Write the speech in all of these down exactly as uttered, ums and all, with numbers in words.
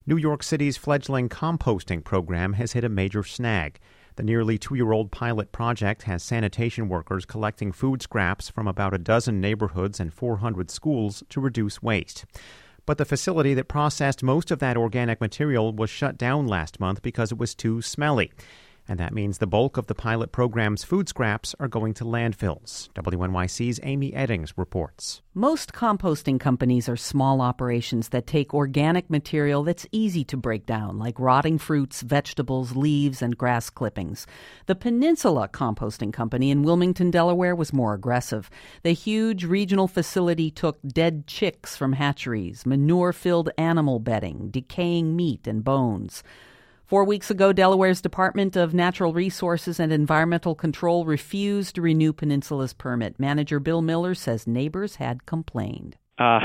New York City's fledgling composting program has hit a major snag. The nearly two-year-old pilot project has sanitation workers collecting food scraps from about a dozen neighborhoods and four hundred schools to reduce waste. But the facility that processed most of that organic material was shut down last month because it was too smelly. And that means the bulk of the pilot program's food scraps are going to landfills. W N Y C's Amy Eddings reports. Most composting companies are small operations that take organic material that's easy to break down, like rotting fruits, vegetables, leaves, and grass clippings. The Peninsula Composting Company in Wilmington, Delaware, was more aggressive. The huge regional facility took dead chicks from hatcheries, manure-filled animal bedding, decaying meat, and bones. Four weeks ago, Delaware's Department of Natural Resources and Environmental Control refused to renew Peninsula's permit. Manager Bill Miller says neighbors had complained. Uh,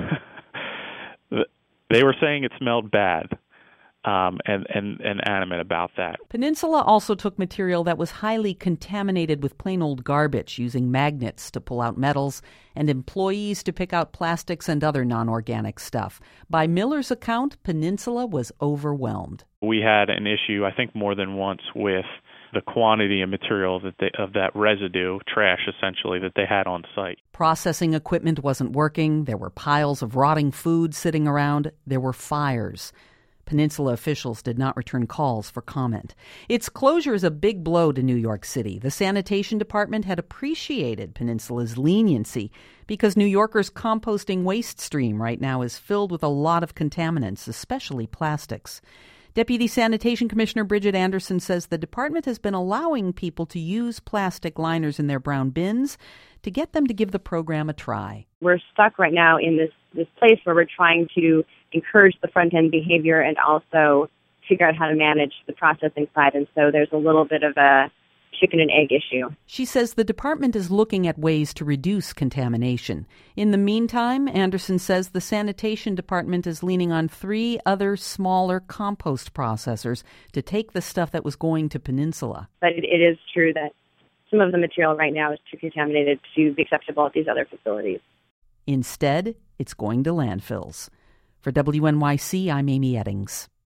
they were saying it smelled bad, um, and, and, and adamant about that. Peninsula also took material that was highly contaminated with plain old garbage, using magnets to pull out metals and employees to pick out plastics and other non-organic stuff. By Miller's account, Peninsula was overwhelmed. We had an issue, I think more than once, with the quantity of material that they, of that residue, trash essentially, that they had on site. Processing equipment wasn't working. There were piles of rotting food sitting around. There were fires. Peninsula officials did not return calls for comment. Its closure is a big blow to New York City. The sanitation department had appreciated Peninsula's leniency because New Yorkers' composting waste stream right now is filled with a lot of contaminants, especially plastics. Deputy Sanitation Commissioner Bridget Anderson says the department has been allowing people to use plastic liners in their brown bins to get them to give the program a try. We're stuck right now in this, this place where we're trying to encourage the front-end behavior and also figure out how to manage the processing side. And so there's a little bit of a chicken and egg issue. She says the department is looking at ways to reduce contamination. In the meantime, Anderson says the sanitation department is leaning on three other smaller compost processors to take the stuff that was going to Peninsula. But it, it is true that some of the material right now is too contaminated to be acceptable at these other facilities. Instead, it's going to landfills. For W N Y C, I'm Amy Eddings.